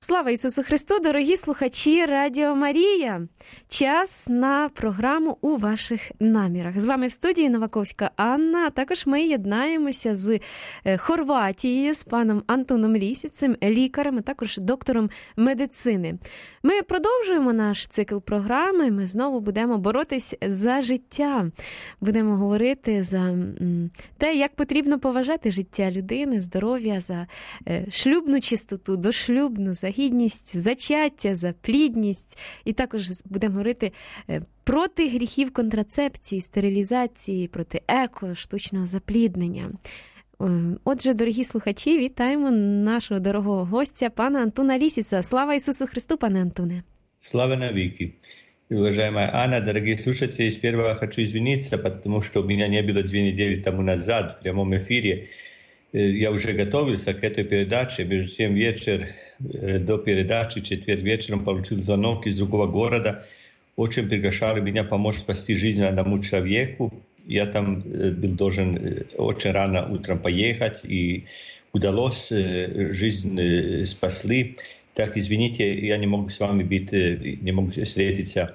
Слава Ісусу Христу, дорогі слухачі Радіо Марія! Час на програму «У ваших намірах». З вами в студії Новаковська Анна, а також ми єднаємося з Хорватією, з паном Антоном Лісіцем, лікарем, а також доктором медицини. Ми продовжуємо наш цикл програми, ми знову будемо боротись за життя. Будемо говорити за те, як потрібно поважати життя людини, здоров'я, за шлюбну чистоту, дошлюбну, за гідність, зачаття, за плідність. І також будемо говорити проти гріхів контрацепції, стерилізації, проти штучного запліднення. Отже, дорогі слухачі, вітаємо нашого дорогого гостя, пана Антона Лисица. Слава Иисусу Христу, пане Антоне! Слава навеки! Уважаемая Анна, дорогие слушатели, сперва хочу извиниться, потому что у меня не было 2 недели тому назад в прямом эфире. Я уже готовился к этой передаче. Между тем, вечер до передачи, четверг вечером, получил звонок из другого города. Очень приглашали меня помочь спасти жизнь одному человеку. Я там был должен очень рано утром поехать, и удалось, жизнь спасли. Так, извините, я не могу с вами быть, не могу встретиться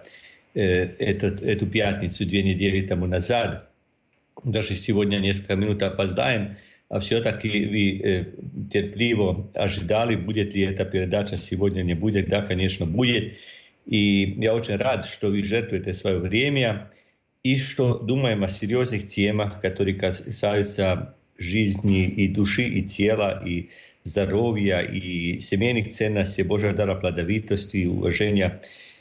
эту пятницу 2 недели тому назад. Даже сегодня несколько минут опоздаем, а все-таки вы терпеливо ожидали, будет ли эта передача сегодня, не будет. Да, конечно, будет. И я очень рад, что вы жертвуете свое время, и что думаем о серьезных темах, которые касаются жизни и души, и тела, и здоровья, и семейных ценностей, Божьего дара плодовитости, и уважения,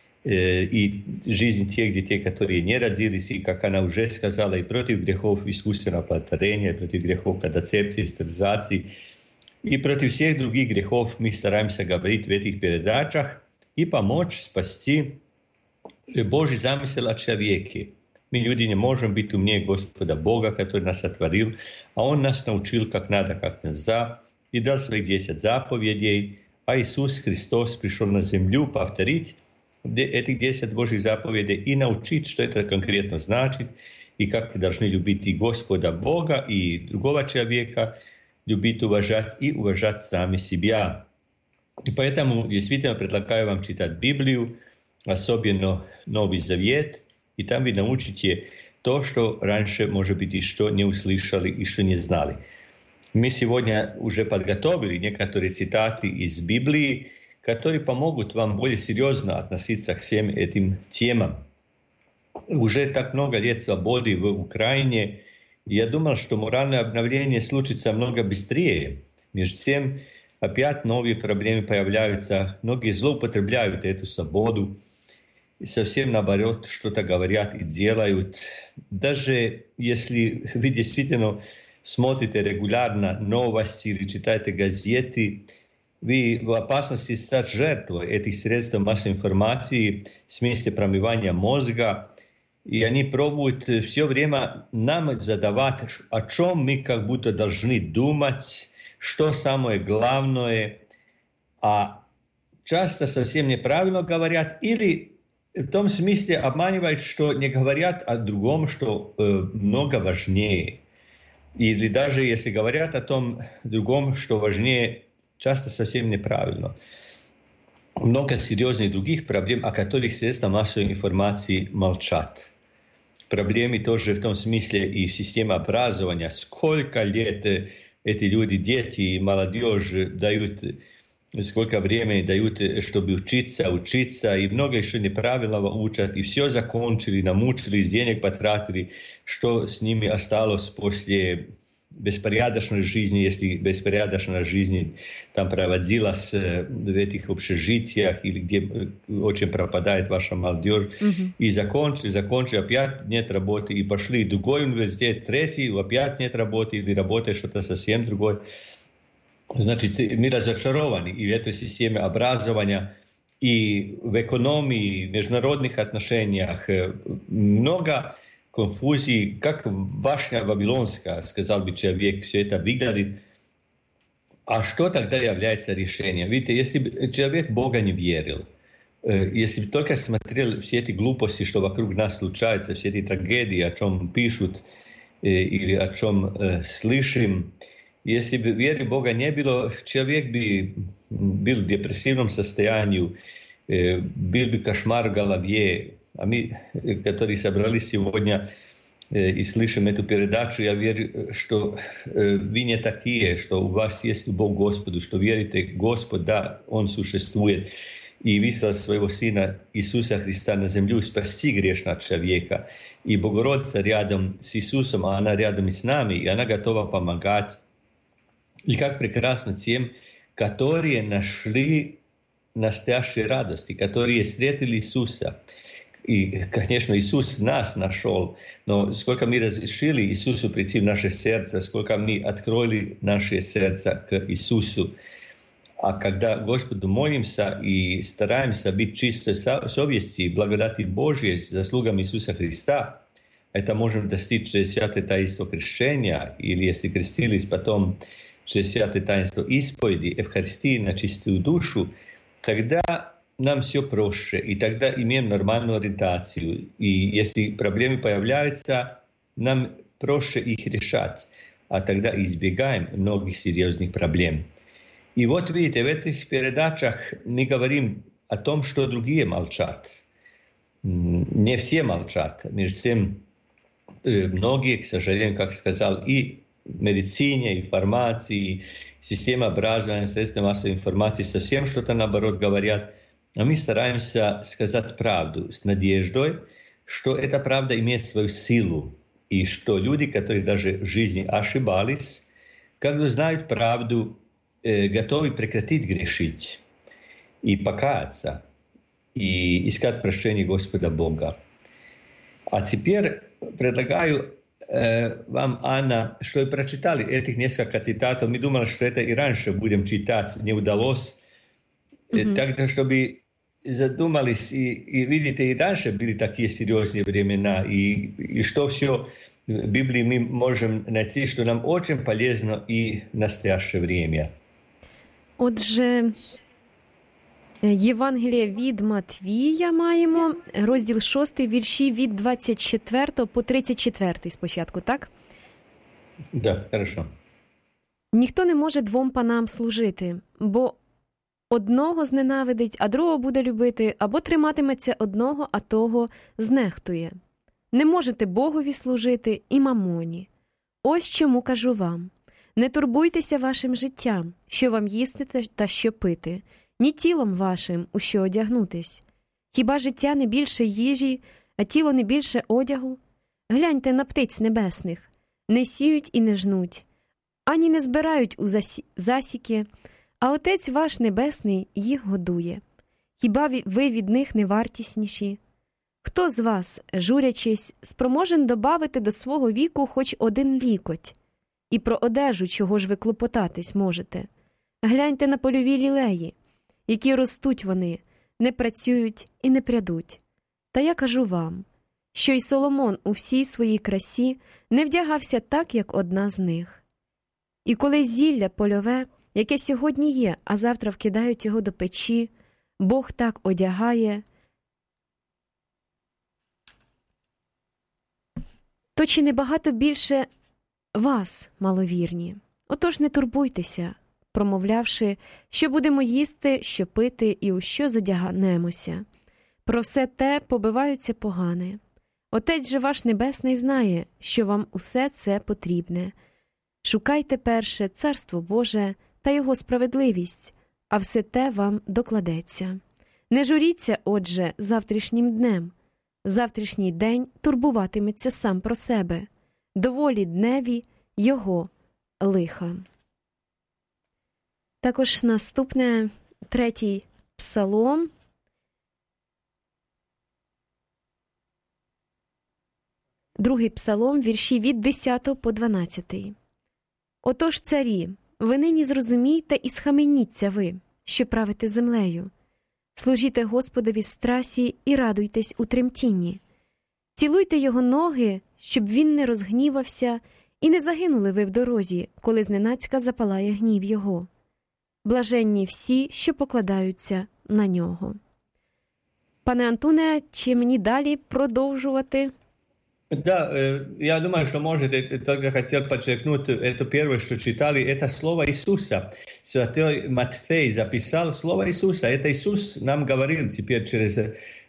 и жизни тех детей, которые не родились, и, как она уже сказала, и против грехов искусственного оплодотворения, против грехов контрацепции, стерилизации, и против всех других грехов мы стараемся говорить в этих передачах и помочь спасти Божий замысел о человеке. Мы, люди, не можем быть умнее Господа Бога, который нас сотворил, а Он нас научил, как надо, как нельзя, и дал своих 10 заповедей, а Иисус Христос пришел на землю повторить этих 10 Божьих заповедей и научить, что это конкретно значит, и как мы должны любить и Господа Бога, и другого человека, любить, уважать и уважать сами себя. И поэтому действительно предлагаю вам читать Библию, особенно Новый Завет, и там вы научите то, что раньше, может быть, еще не услышали, еще не знали. Мы сегодня уже подготовили некоторые цитаты из Библии, которые помогут вам более серьезно относиться к всем этим темам. Уже так много лет свободы в Украине. Я думал, что моральное обновление случится много быстрее. Между тем, опять новые проблемы появляются. Многие злоупотребляют эту свободу. И совсем наоборот, что-то говорят и делают. Даже если вы действительно смотрите регулярно новости или читаете газеты, вы в опасности стать жертвой этих средств массовой информации с места промывания мозга. И они пробуют все время нам задавать, о чем мы как будто должны думать, что самое главное. А часто совсем неправильно говорят или в том смысле обманывают, что не говорят о другом, что много важнее. Или даже если говорят о том другом, что важнее, часто совсем неправильно. Много серьезных других проблем, о которых средства массовой информации молчат. Проблемы тоже в том смысле и в системе образования. Сколько лет эти люди, дети и молодежь дают, сколько времени дают, чтобы учиться, и много еще неправильного учат, и все закончили, намучились, денег потратили, что с ними осталось после беспорядочной жизни, если беспорядочная жизнь там проводилась в этих общежитиях или где очень пропадает ваша молодежь. И закончили, опять нет работы, и пошли в другой университет, третий, опять нет работы, или работает что-то совсем другое. Значит, мы разочарованы и в этой системе образования, и в экономии, в международных отношениях. Много конфузий, как башня Вавилонская, сказал бы человек, все это выглядит. А что тогда является решением? Видите, если бы человек в Бога не верил, если бы только смотрел все эти глупости, что вокруг нас случается, все эти трагедии, о чем пишут или о чем слышим, Если бы веры Бога не было, человек бы был в депрессивном состоянии, был бы кошмар в голове. А мы, которые собрались сегодня и слышим эту передачу, я верю, что вы не такие, что у вас есть любовь к Господу, что верите в Господа, да, Он существует, и выслал своего Сына Иисуса Христа на землю спасти грешного человека. И Богородица рядом с Иисусом, а она рядом и с нами, и она готова помогать. И как прекрасно тем, которые нашли настоящую радость, которые встретили Иисуса. И, конечно, Иисус нас нашел, но сколько мы разрешили Иисусу прийти в наше сердце, сколько мы открыли наше сердце к Иисусу. А когда Господу молимся и стараемся быть чистой совести, благодати Божьей, заслугам Иисуса Христа, это можем достичь через святое таинство крещения, или если крестились потом через святое таинство исповеди, Евхаристии на чистую душу, тогда нам все проще, и тогда имеем нормальную ориентацию. И если проблемы появляются, нам проще их решать, а тогда избегаем многих серьезных проблем. И вот видите, в этих передачах мы говорим о том, что другие молчат. Не все молчат. Между тем, многие, к сожалению, как сказал, и в медицине, и фармации, система образования, средства массовой информации совсем что-то наоборот говорят. А мы стараемся сказать правду с надеждой, что эта правда имеет свою силу, и что люди, которые даже в жизни ошибались, когда знают правду, готовы прекратить грешить и покаяться, и искать прощения Господа Бога. А теперь предлагаю вам, Анна, что вы прочитали этих несколько цитатов. Мы думали, что это и раньше будем читать, не удалось. Тогда, чтобы задумались, и видите, и дальше были такие серьезные времена, и что все в Библии мы можем найти, что нам очень полезно и в настоящее время. Отже, Євангелія від Матвія маємо, розділ 6, вірші від 24 по 34 спочатку, так? Да, хорошо. Ніхто не може двом панам служити, бо одного зненавидить, а другого буде любити, або триматиметься одного, а того знехтує. Не можете Богові служити і мамоні. Ось чому кажу вам. Не турбуйтеся вашим життям, що вам їсти та що пити, ні тілом вашим, у що одягнутись. Хіба життя не більше їжі, а тіло не більше одягу? Гляньте на птиць небесних. Не сіють і не жнуть, ані не збирають у засіки, а Отець ваш Небесний їх годує. Хіба ви від них не вартісніші? Хто з вас, журячись, спроможен добавити до свого віку хоч один лікоть? І про одежу чого ж ви клопотатись можете? Гляньте на польові лілеї, які ростуть вони, не працюють і не прядуть. Та я кажу вам, що й Соломон у всій своїй красі не вдягався так, як одна з них. І коли зілля польове, яке сьогодні є, а завтра вкидають його до печі, Бог так одягає, то чи не багато більше вас, маловірні? Отож не турбуйтеся, промовлявши, що будемо їсти, що пити і у що зодягнемося. Про все те побиваються погане. Отець же ваш Небесний знає, що вам усе це потрібне. Шукайте перше Царство Боже та Його справедливість, а все те вам докладеться. Не журіться, отже, завтрашнім днем. Завтрашній день турбуватиметься сам про себе. Доволі дневі його лиха. Також наступне 3-й псалом. Другий псалом, вірші від 10 по 12. Отож, царі, ви нині зрозумійте і схаменіться ви, що правите землею. Служіте Господові в страсі і радуйтесь у тремтінні. Цілуйте його ноги, щоб він не розгнівався, і не загинули ви в дорозі, коли зненацька запалає гнів його. Блаженні всі, що покладаються на нього. Пане Антоне, чи мені далі продовжувати? Да, я думаю, что, может, только хотел подчеркнуть, это первое, что читали, это слово Иисуса. Святой Матфей записал слово Иисуса. Это Иисус нам говорил теперь через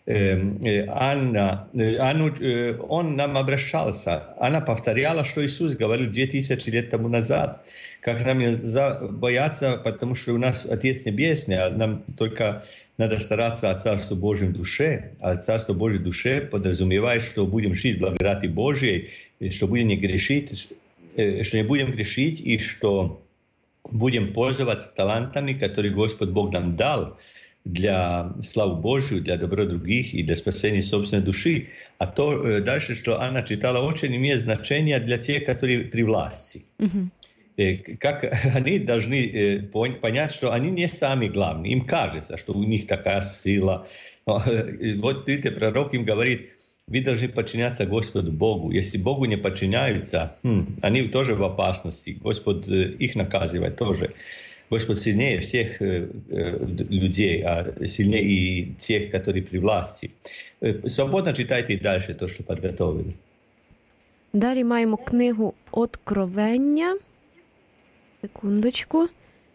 Анну, он нам обращался. Она повторяла, что Иисус говорил 2000 лет тому назад. Как нам нельзя бояться, потому что у нас Отец Небесный, а нам только надо стараться о Царстве Божьем душе. А Царство Божьей душе подразумевает, что будем жить в благодати Божьей, что будем не грешить, что не будем грешить, и что будем пользоваться талантами, которые Господь Бог нам дал для славы Божию, для добра других и для спасения собственной души. А то дальше, что Анна читала, очень имеет значение для тех, которые при власти. Как они должны понять, что они не сами главные. Им кажется, что у них такая сила. Вот видите, пророк им говорит, вы должны подчиняться Господу Богу. Если Богу не подчиняются, они тоже в опасности. Господь их наказывает тоже. Господь сильнее всех людей, а сильнее и тех, которые при власти. Свободно читайте и дальше то, що підготовили. Далі маємо книгу «Откровення». Секундочку.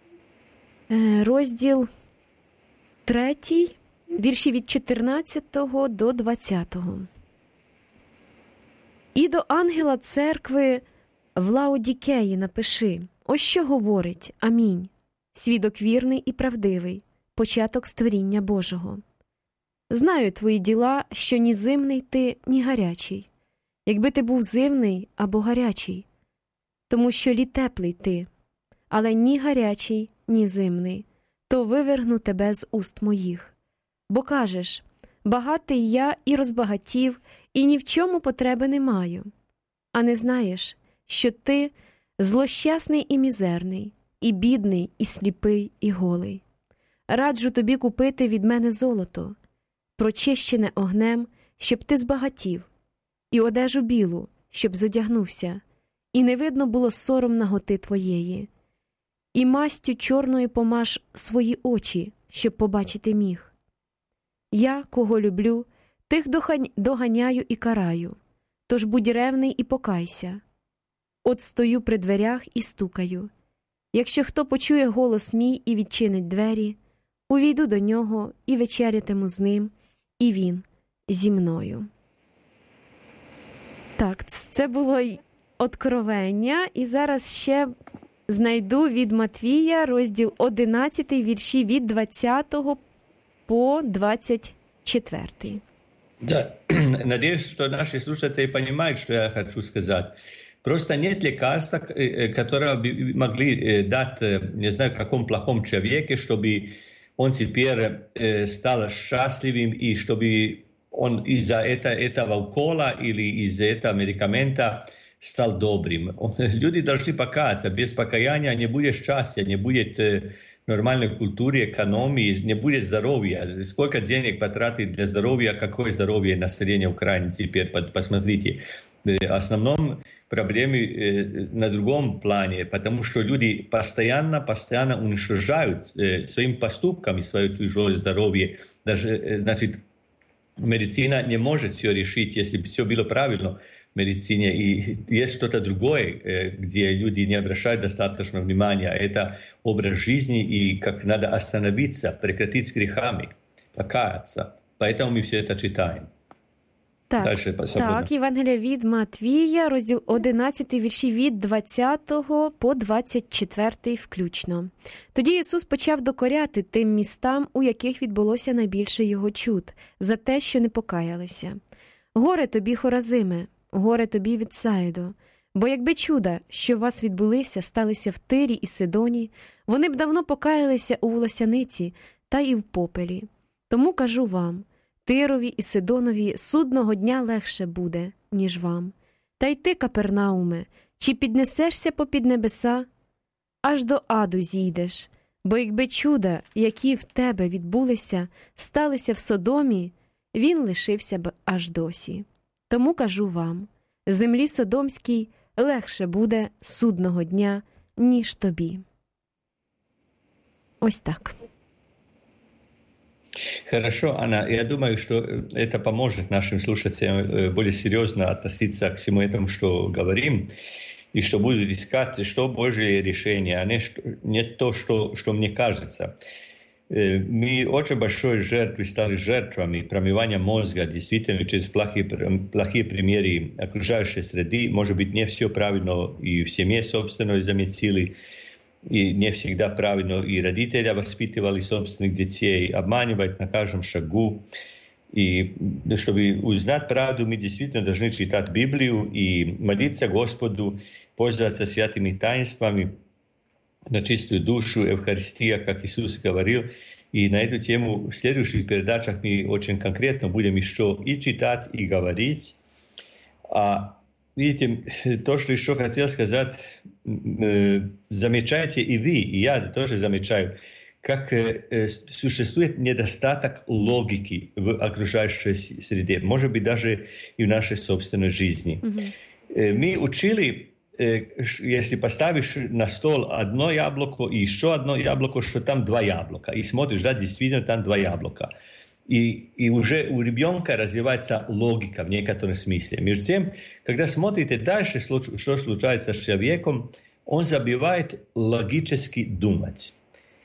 Розділ 3, вірші від 14 до 20. «І до ангела церкви в Лаодікеї напиши, ось що говорить, амінь, свідок вірний і правдивий, початок створіння Божого. Знаю твої діла, що ні зимний ти, ні гарячий. Якби ти був зимний або гарячий, тому що лі теплий ти, але ні гарячий, ні зимний, то вивергну тебе з уст моїх. Бо кажеш, багатий я і розбагатів, і ні в чому потреби не маю. А не знаєш, що ти злощасний і мізерний, і бідний, і сліпий, і голий. Раджу тобі купити від мене золото, прочищене огнем, щоб ти збагатів, і одежу білу, щоб зодягнувся, і не видно було сором наготи твоєї. І мастю чорною помаж свої очі, щоб побачити міг. Я, кого люблю, тих доганяю і караю, тож будь ревний і покайся. От стою при дверях і стукаю. Якщо хто почує голос мій і відчинить двері, увійду до нього і вечерятиму з ним, і він зі мною». Так, це було «Откровення», і зараз ще знайду від Матвія, розділ 11, вірші від 20 по 24. Да, надеюсь, что наши слушатели понимают, что я хочу сказать. Просто нет лекарства, которое бы могли дать, не знаю, каком плохом человеке, чтобы он теперь стал счастливым, и чтобы он из-за этого укола или из-за этого медикамента стал добрым. Люди должны покаяться. Без покаяния не будет счастья, не будет нормальной культуры, экономии, не будет здоровья. Сколько денег потратить для здоровья, какое здоровье населения Украины теперь, посмотрите. В основном проблемы на другом плане, потому что люди постоянно уничтожают своими поступками свое чужое здоровье. Даже, значит, медицина не может все решить, если бы все было правильно в медицине. И есть что-то другое, где люди не обращают достаточно внимания. Это образ жизни и как надо остановиться, прекратить с грехами, покаяться. Поэтому мы все это читаем. Так, Євангелія від Матвія, розділ 11, вірші від 20 по 24 включно. Тоді Ісус почав докоряти тим містам, у яких відбулося найбільше його чуд, за те, що не покаялися. «Горе тобі, Хоразиме, горе тобі, Вітсаїдо, бо якби чуда, що у вас відбулися, сталися в Тирі і Сидоні, вони б давно покаялися у волосяниці та і в попелі. Тому кажу вам, Тирові і Сидонові судного дня легше буде, ніж вам. Та й ти, Капернауме, чи піднесешся попід небеса? Аж до аду зійдеш, бо якби чуда, які в тебе відбулися, сталися в Содомі, він лишився б аж досі. Тому кажу вам, землі Содомській легше буде судного дня, ніж тобі». Ось так. Хорошо, Анна, я думаю, что это поможет нашим слушателям более серьезно относиться к всему этому, что говорим, и что будут искать, что Божье решение, а не то, что мне кажется. Мы очень большой жертвой стали жертвами промывания мозга, действительно, через плохие примеры окружающей среды. Может быть, не все правильно и в семье собственной заметили, и не всегда правильно и родители воспитывали собственных детей, обманывать на каждом шагу. И чтобы узнать правду, мы действительно должны читать Библию и молиться Господу, пользоваться святыми таинствами на чистую душу, Евхаристия, как Иисус говорил. И на эту тему в следующих передачах мы очень конкретно будем еще и читать, и говорить. Видите, то, что еще хотел сказать, замечайте и вы, и я тоже замечаю, как существует недостаток логики в окружающей среде, может быть, даже и в нашей собственной жизни. Мы учили, если поставишь на стол одно яблоко и еще одно яблоко, что там два яблока, и смотришь, да, действительно там два яблока. И уже у ребенка развивается логика в некотором смысле. Между тем, когда смотрите дальше, что случается с человеком, он забивает логически думать.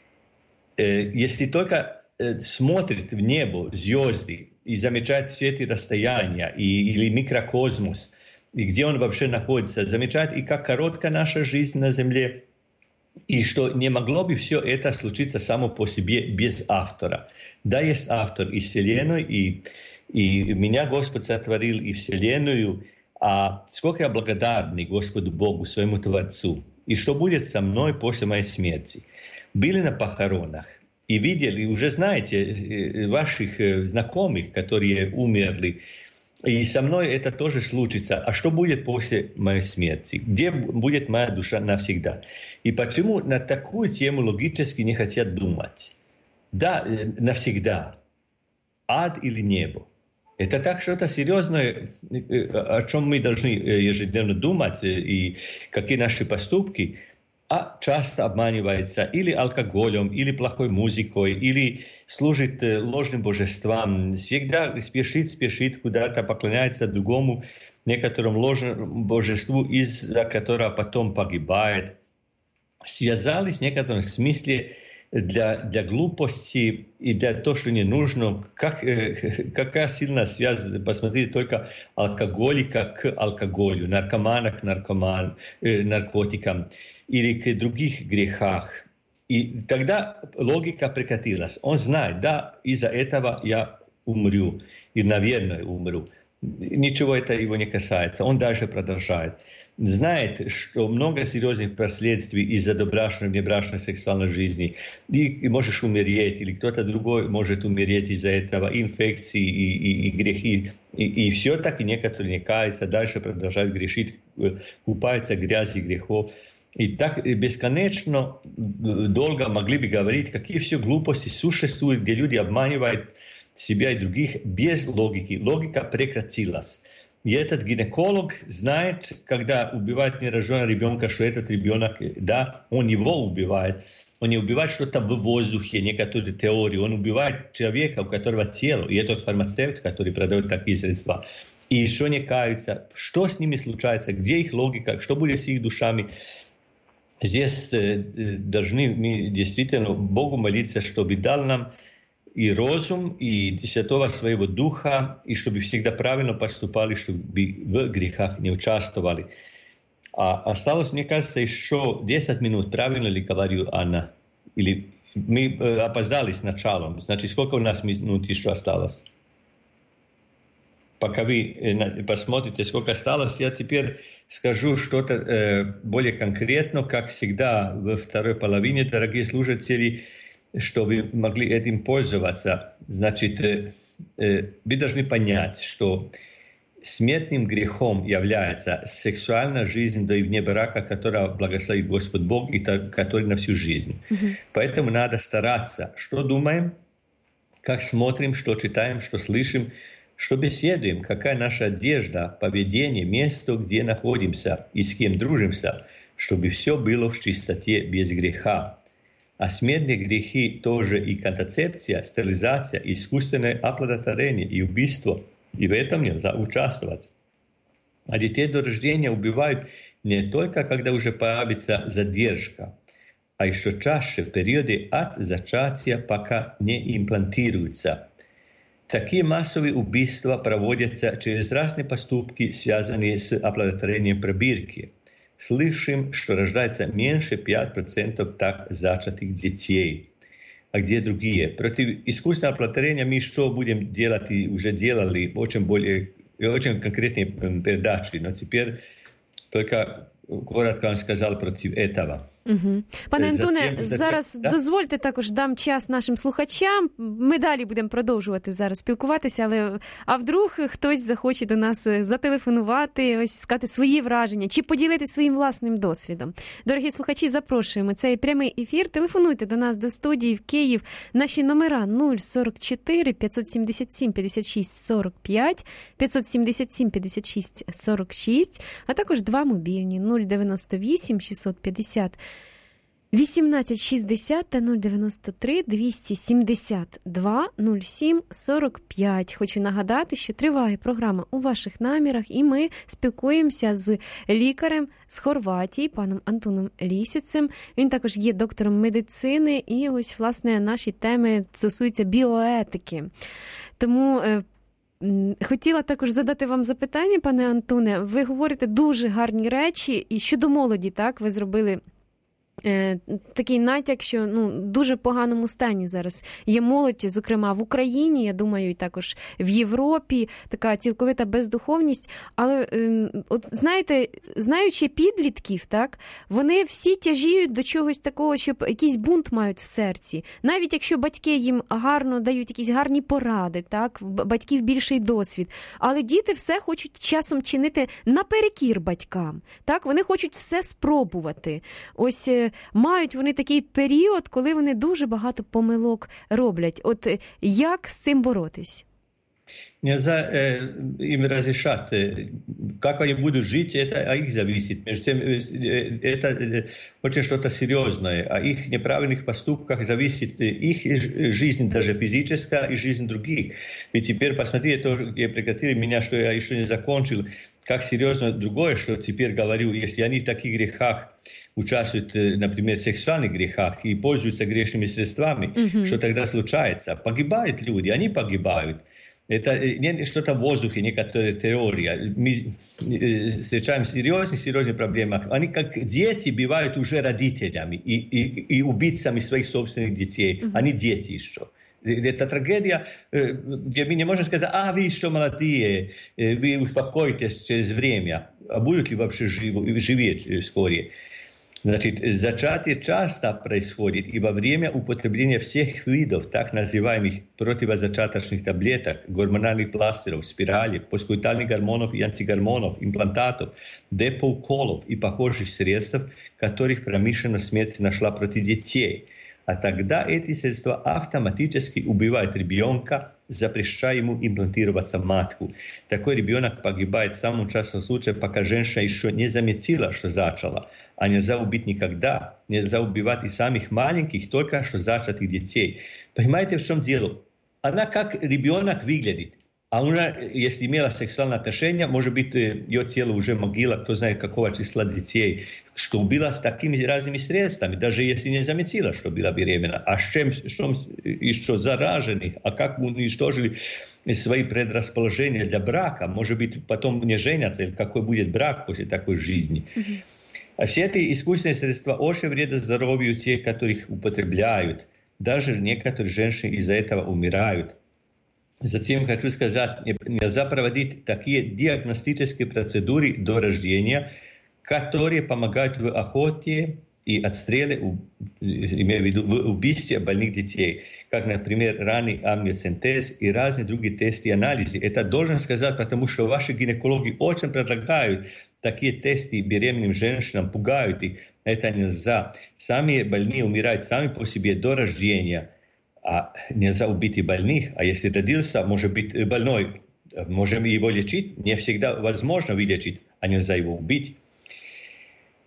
Если только смотрит в небо, звезды, и замечает все эти расстояния, или микрокосмос, и где он вообще находится, замечает и как коротка наша жизнь на Земле, и что не могло бы все это случиться само по себе без автора. Да, есть автор и Вселенной, и меня Господь сотворил, и Вселенную, а сколько я благодарный Господу Богу, своему Творцу. И что будет со мной после моей смерти? Были на похоронах и видели, уже знаете, ваших знакомых, которые умерли, и со мной это тоже случится. А что будет после моей смерти? Где будет моя душа навсегда? И почему на такую тему логически не хотят думать? Да, навсегда. Ад или небо? Это так что-то серьезное, о чем мы должны ежедневно думать, и какие наши поступки. А часто обманывается или алкоголем, или плохой музыкой, или служит ложным божествам, всегда спешит куда-то, поклоняется другому, некоторому ложному божеству, из-за которого потом погибает. Связались в некотором смысле для глупости и для того, что не нужно. Какая сильная связь, посмотрите, только алкоголика к алкоголю, наркомана к наркотикам или к других грехах. И тогда логика прекратилась. Он знает, да, из-за этого я умру, и, наверное, умру. Ничего это его не касается. Он дальше продолжает. Знает, что много серьезных последствий из-за добрачной, внебрачной сексуальной жизни. И можешь умереть, или кто-то другой может умереть из-за этого, инфекции и грехи. И все так, и некоторые не каются, дальше продолжают грешить, купаются в грязи грехов. И так бесконечно долго могли бы говорить, какие все глупости существуют, где люди обманывают себя и других без логики. Логика прекратилась. И этот гинеколог знает, когда убивает нерожденного ребенка, что этот ребенок, да, он его убивает. Он не убивает что-то в воздухе, некоторые теории. Он убивает человека, у которого тело. И этот фармацевт, который продает такие средства. И еще не каются. Что с ними случается? Где их логика? Что будет с их душами? Здесь должны мы действительно Богу молиться, чтобы дал нам и разум, и Святого Своего Духа, и чтобы всегда правильно поступали, чтобы в грехах не участвовали. А осталось, мне кажется, еще 10 минут. Правильно ли говорю, Анна? Или мы опоздали с началом? Значит, сколько у нас минут еще осталось? Пока вы посмотрите, сколько осталось, я теперь скажу что-то более конкретно, как всегда во второй половине, дорогие слушатели, что вы могли этим пользоваться. Значит, вы должны понять, что смертным грехом является сексуальная жизнь до и вне брака, которая благословит Господь Бог и который на всю жизнь. Поэтому надо стараться, что думаем, как смотрим, что читаем, что слышим, что беседуем, какая наша одежда, поведение, место, где находимся и с кем дружимся, чтобы все было в чистоте без греха. А смертные грехи тоже и контрацепция, стерилизация, искусственное оплодотворение и убийство. И в этом нельзя участвовать. А детей до рождения убивают не только, когда уже появится задержка, а еще чаще в периоды от зачатия, пока не имплантируются. Такие массовые убийства проводятся через разные поступки, связанные с оплодотворением пробирки. Слышим, что рождается меньше 5% так зачатых детей. А где другие? Против искусственного оплодотворения мы что будем делать и уже делали очень конкретные передачи, но теперь только коротко вам сказав проти этого. Угу. Пане Антоне, зараз дозвольте також дам час нашим слухачам. Ми далі будемо продовжувати зараз спілкуватися, але вдруг хтось захоче до нас зателефонувати, ось сказати свої враження чи поділитися своїм власним досвідом. Дорогі слухачі, запрошуємо. Це прямий ефір. Телефонуйте до нас до студії в Київ. Наші номера 044 577 56 45, 577 56 46, а також два мобільні 098 650 1860 та 093 272 07 45. Хочу нагадати, що триває програма «У ваших намірах», і ми спілкуємося з лікарем з Хорватії, паном Антоном Лісіцем. Він також є доктором медицини, і ось, власне, наші теми стосуються біоетики. Тому хотіла також задати вам запитання, пане Антоне. Ви говорите дуже гарні речі, і щодо молоді, так, ви зробили такий натяк, що дуже поганому стані зараз є молодь, зокрема в Україні, я думаю, і також в Європі, така цілковита бездуховність. Але, от знаєте, знаючи підлітків, так, вони всі тяжіють до чогось такого, щоб якийсь бунт мають в серці. Навіть якщо батьки їм гарно дають якісь гарні поради, так, батьків більший досвід. Але діти все хочуть часом чинити наперекір батькам. Так, вони хочуть все спробувати. Ось мають вони такий період, коли вони дуже багато помилок роблять. От як з цим боротись? Нельзя им разрешать. Как они будут жить, это от них зависит. Между тем, это очень что-то серьезное. О их неправильных поступках зависит их жизнь, даже физическая, и жизнь других. Ведь теперь посмотрите, то, где прекратили меня, что я еще не закончил, как серьезно другое, что теперь говорю, если они в таких грехах участвуют, например, в сексуальных грехах и пользуются грешными средствами, что тогда случается? Погибают люди, они погибают. Это не что-то в воздухе, некоторая теория. Мы встречаем серьезные проблемы. Они как дети бывают уже родителями и убийцами своих собственных детей. Они дети еще. Это трагедия, где мы не можем сказать, вы еще молодые, вы успокойтесь через время. А будут ли вообще живее вскоре? Значит, зачатие часто происходит и во время употребления всех видов так называемых противозачаточных таблеток, гормональных пластырей, спиралей, посткоитальных гормонов и антигормонов, имплантатов, депоуколов и похожих средств, которых промышленность смерти нашла против детей. А тогда эти средства автоматически убивают ребенка, запрещая ему имплантироваться в матку. Такой ребенок погибает в самом частом случае, пока женщина еще не заметила, что зачала. А нельзя убить никогда. Нельзя убивать и самых маленьких, только что зачатых детей. Понимаете, в чем дело? Она как ребенок выглядит. А она, если имела сексуальное отношение, может быть, ее тело уже могила, кто знает, какого числа детей, что убила с такими разными средствами, даже если не заметила, что была беременна. А с чем еще заражены, а как уничтожили свои предрасположения для брака, может быть, потом не женятся, или какой будет брак после такой жизни. А все эти искусственные средства очень вредны здоровью тех, которых употребляют. Даже некоторые женщины из-за этого умирают. Затем хочу сказать, нельзя проводить такие диагностические процедуры до рождения, которые помогают в охоте и отстреле, имею в виду в убийстве больных детей, как, например, ранний амниоцентез и разные другие тесты и анализы. Это должен сказать, потому что ваши гинекологи очень предлагают такие тесты беременным женщинам, пугают их. Это нельзя. Сами больные умирают сами по себе до рождения. А нельзя убить и больных. А если родился, может быть, больной, можем его лечить. Не всегда возможно вылечить, а нельзя его убить.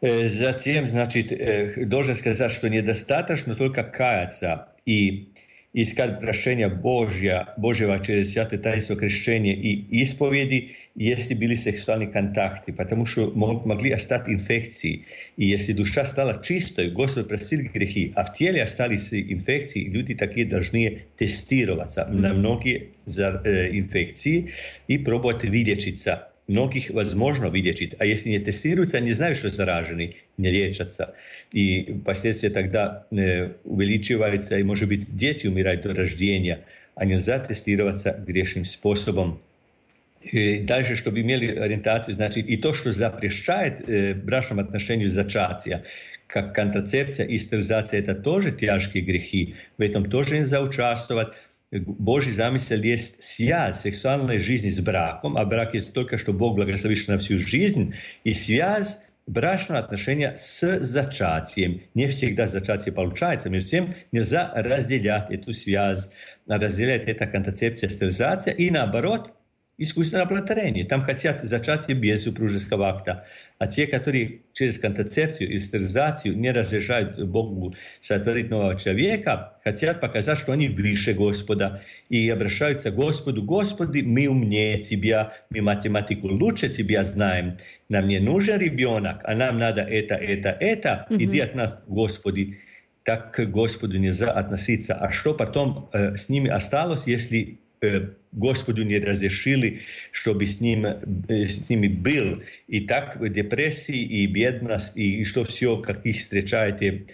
Затем, значит, должен сказать, что недостаточно только каяться и искать прощения Божьего через святое таинство крещения и исповеди, если были сексуальные контакты, потому что могли остаться инфекции. И если душа стала чистой, Господь простил грехи, а в теле остались инфекции, люди такие должны тестироваться на многие инфекции и пробовать вылечиться. Многих возможно вылечить, а если не тестируются, они знают, что заражены, не лечатся. И последствия тогда увеличиваются, и, может быть, дети умирают до рождения, а нельзя тестироваться грешным способом. И дальше, чтобы имели ориентацию, значит, и то, что запрещает в брачном отношении зачатия, как контрацепция и стерилизация, это тоже тяжкие грехи, в этом тоже нельзя участвовать. Божий замысел есть связь сексуальной жизни с браком, а брак есть только, что Бог благословит на всю жизнь, и связь брачного отношения с зачатием. Не всегда зачатие получается, между тем нельзя разделять эту связь, разделять это контрацепция, стерилизация, и наоборот, искусственное оплодотворение. Там хотят зачатие без супружеского акта. А те, которые через контрацепцию и стерилизацию не разрешают Богу сотворить нового человека, хотят показать, что они выше Господа. И обращаются к Господу: «Господи, мы умнее Тебя, мы математику лучше Тебя знаем. Нам не нужен ребенок, а нам надо это. Иди от нас, Господи». Так к Господу нельзя относиться. А что потом с ними осталось, если Господу не разрешили, чтобы с ними был? И так депрессии, и бедность, и что все, как их встречаете,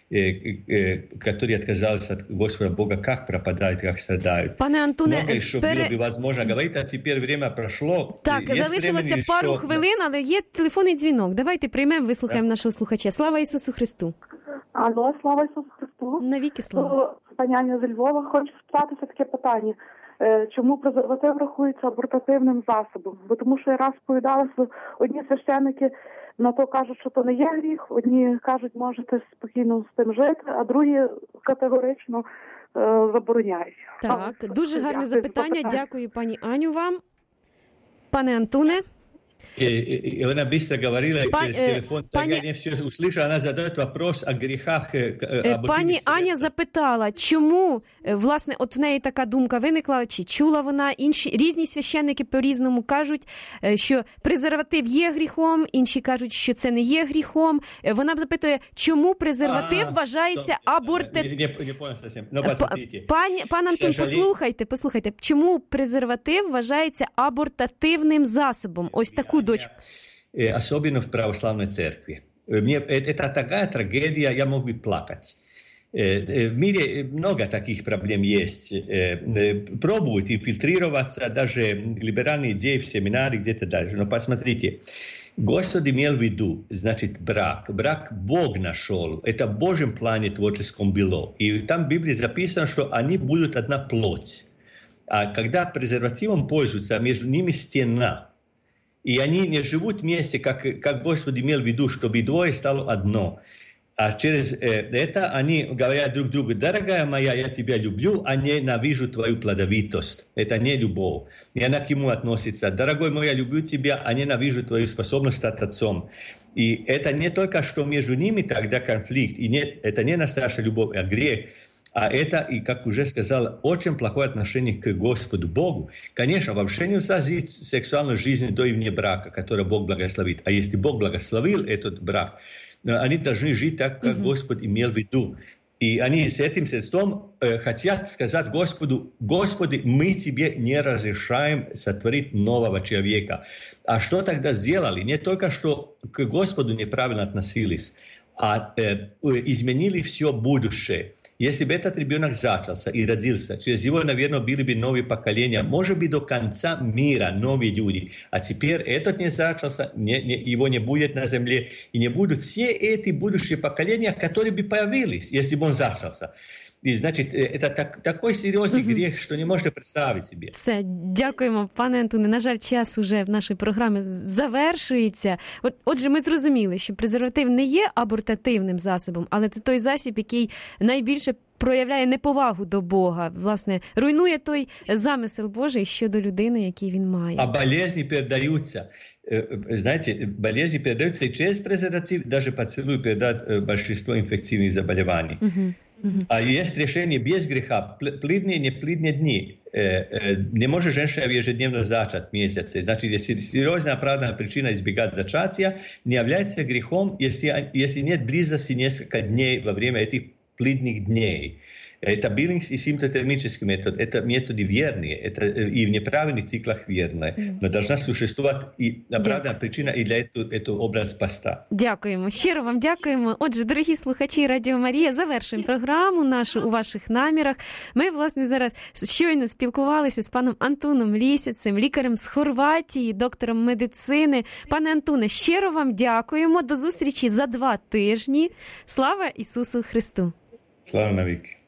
которые отказались от Господа Бога, как пропадают, как страдают. Пане Антоне, много еще было бы возможно говорити, а тепер время пройшло. Так, залишилося пару хвилин, але є телефонний дзвінок. Давайте приймемо, вислухаємо нашого слухача. Слава Ісусу Христу! Алло, слава Ісусу Христу! Навіки слава! Пані Аня зі Львова, хочу спитатися таке питання. Чому презерватив рахується абортативним засобом? Бо тому що я раз сповідала, що одні священники на то кажуть, що то не є гріх, одні кажуть, можете спокійно з тим жити, а другі категорично забороняють. Так, дуже гарне запитання. Дякую, пані Аню, вам. Пане Антоне. И она быстро говорила через телефон, так я не все услышала, она задает вопрос о грехах. Пані Аня запитала, чому, власне, от в неї така думка виникла, чи чула вона, різні священники по-різному кажуть, що презерватив є гріхом, інші кажуть, що це не є гріхом. Вона запитує, чому презерватив вважається Не понял совсем. Но посмотрите. Пан Антон, послухайте, чому презерватив вважається абортативним засобом? Ось таку дочь. Особенно в православной церкви. Это такая трагедия, я мог бы плакать. В мире много таких проблем есть. Пробуют инфильтрироваться, даже либеральные идеи в семинаре где-то дальше. Но посмотрите, Господь имел в виду, значит, брак. Брак Бог нашел. Это в Божьем плане творческом было. И там в Библии записано, что они будут одна плоть. А когда презервативом пользуются, между ними стена. И они не живут вместе, как Господь имел в виду, чтобы двое стало одно. А через это они говорят друг другу: «Дорогая моя, я тебя люблю, а ненавижу твою плодовитость». Это не любовь. И она к ему относится: «Дорогой мой, я люблю тебя, а ненавижу твою способность стать отцом». И это не только что между ними тогда конфликт. И это не настоящая любовь, а грех. А это, и как уже сказал, очень плохое отношение к Господу Богу. Конечно, вообще нельзя жить сексуальной жизнью до и вне брака, который Бог благословит. А если Бог благословил этот брак, они должны жить так, как Господь имел в виду. И они с этим средством хотят сказать Господу: «Господи, мы тебе не разрешаем сотворить нового человека». А что тогда сделали? Не только что к Господу неправильно относились, а изменили все будущее. Если бы этот ребенок зачался и родился, через его, наверное, были бы новые поколения, может быть, до конца мира новые люди. А теперь этот не зачался, его не будет на земле, и не будут все эти будущие поколения, которые бы появились, если бы он зачался. І, значить, це такий серйозний гріх, що не можете представити собі. Все, дякуємо, пане Антоне. На жаль, час уже в нашій програмі завершується. Отже, ми зрозуміли, що презерватив не є абортативним засобом, але це той засіб, який найбільше проявляє неповагу до Бога, власне, руйнує той замисел Божий щодо людини, який він має. А болезни передаются. Знаете, болезни передаются и через презерватив, даже поцелуй передает большинство инфекционных заболеваний. А есть решение без греха, плідні, неплідні дні. Не може женщина ежедневно зачать месяцы. Значит, если серьезная оправданная причина избегать зачатия, не является грехом, если нет близости несколько дней во время этих плідных дней. Это биллингс и симптотермический метод. Это методы верные. Это и в неправильных циклах верные. Но должна существовать и оправданная причина и для этого образ поста. Дякуємо. Щиро вам дякуємо. Отже, дорогі слухачі Радіо Марія, завершуємо програму нашу «У ваших намірах». Ми, власне, зараз щойно спілкувалися з паном Антоном Лісяцем, лікарем з Хорватії, доктором медицини. Пане Антоне, щиро вам дякуємо. До зустрічі за 2 тижні. Слава Ісусу Христу! Слава навіки!